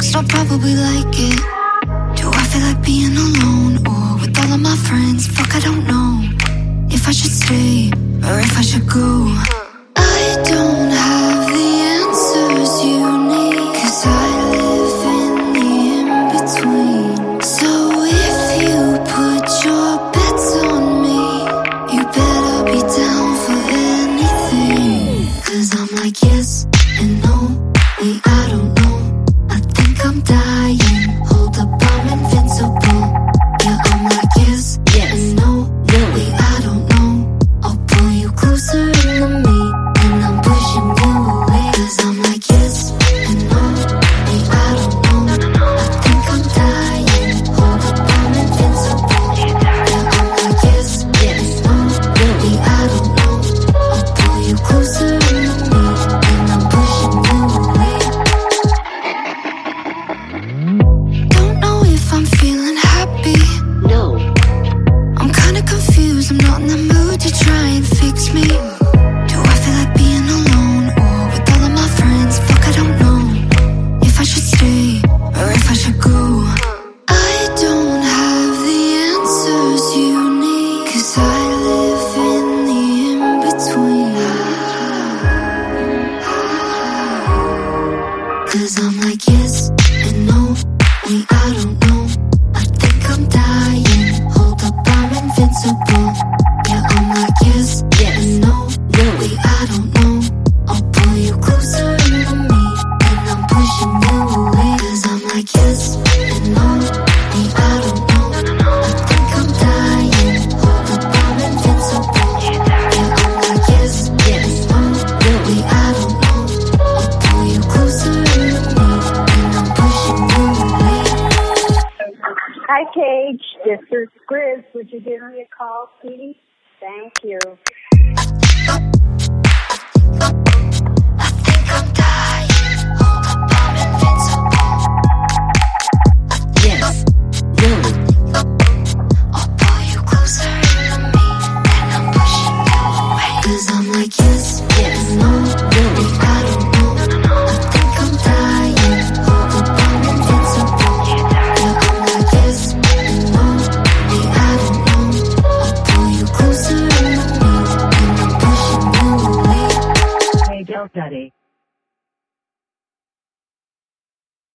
next, I'll probably like it. Do I feel like being alone or with all of my friends? Fuck, I don't know if I should stay or if I should go. I don't have the answers you need, 'cause I live in the in-between. So if you put your bets on me, you better be down for anything. 'Cause I'm like yes and no, wait, I don't know. I think I'm dying, hold up, I'm invincible. Yeah, I'm like yes and no, wait, I don't know. I'll pull you closer into me, and I'm pushing you away. 'Cause I'm like yes and no, wait, I don't know. I think I'm dying, hold up, I'm invincible. Yeah, I'm like yes and no, wait, I don't know. I'll pull you closer into me, and I'm pushing you away. Don't know if I'm feeling happy. No. I'm kinda confused, I'm not in the mood to try and fix me. Do I feel like being alone or with all of my friends? Fuck, I don't know if I should stay or if I should go. I don't have the answers you need, 'cause I live in the in-between. 'Cause I'm like yes and no, wait, I don't know. I think I'm dying, hold up, I'm invincible. Yeah, I'm like yes and no, wait, I don't know. I'll pull you closer into me, and I'm pushing you away. 'Cause I'm like yes and no, wait, I don't know. I think I'm dying, hold up, I'm invincible. Yeah, I'm like yes and no, wait, I don't know. I'll pull you closer into me, and I'm pushing you away. Hi, Paige. This is Grizz. Would you give me a call, sweetie? Thank you.